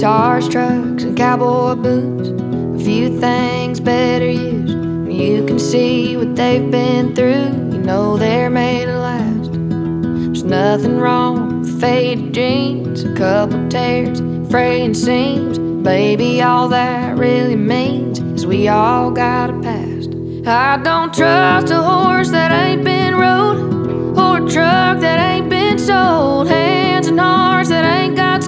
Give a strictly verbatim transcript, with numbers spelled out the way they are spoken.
Guitars, trucks, and cowboy boots, a few things better used. When you can see what they've been through, you know they're made to last. There's nothing wrong with faded jeans, a couple tears, fraying seams. Baby, all that really means is we all got a past. I don't trust a horse that ain't been rode, or a truck that ain't been sold, hands and hearts that ain't got